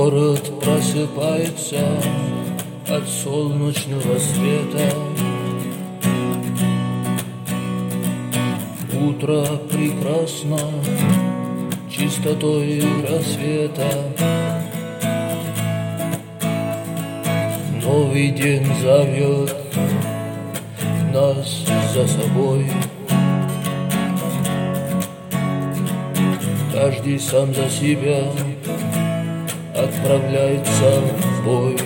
Город просыпается от солнечного света. Утро прекрасно чистотой рассвета. Новый день зовет нас за собой. Каждый сам за себя отправляется в бой.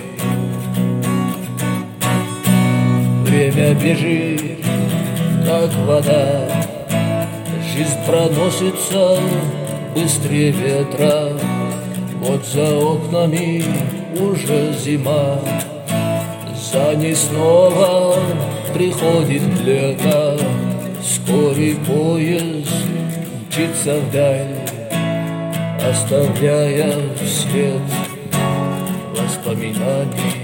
Время бежит, как вода, жизнь проносится быстрее ветра. Вот за окнами уже зима, за ней снова приходит лето. Скорый поезд мчится вдаль, оставляя след воспоминаний.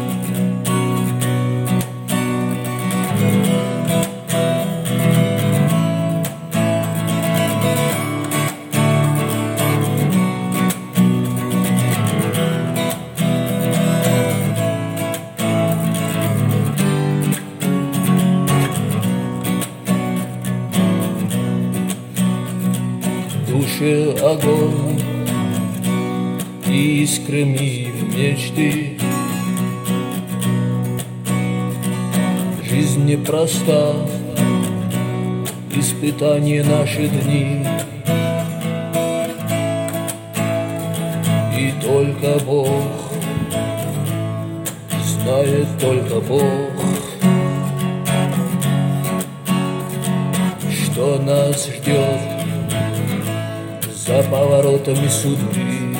В душе огонь, искрами в мечты. Жизнь непроста, испытания наши дни. И только Бог знает, только Бог, что нас ждет за поворотами судьбы.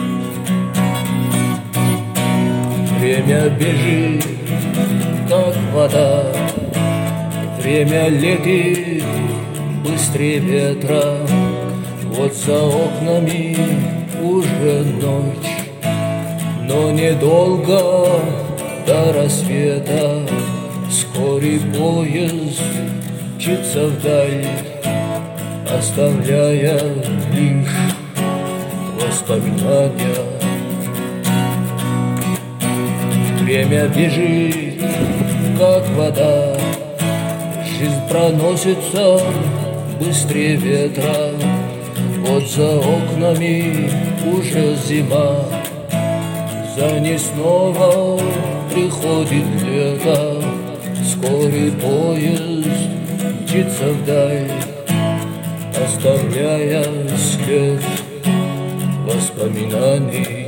Время бежит, как вода, время летит быстрее ветра. Вот за окнами уже ночь, но недолго до рассвета. Скорый поезд мчится вдаль, оставляя лишь воспоминания. Время бежит, как вода, жизнь проносится быстрее ветра. Вот за окнами уже зима, за ней снова приходит лето. Скорый поезд мчится вдаль, оставляя след воспоминаний.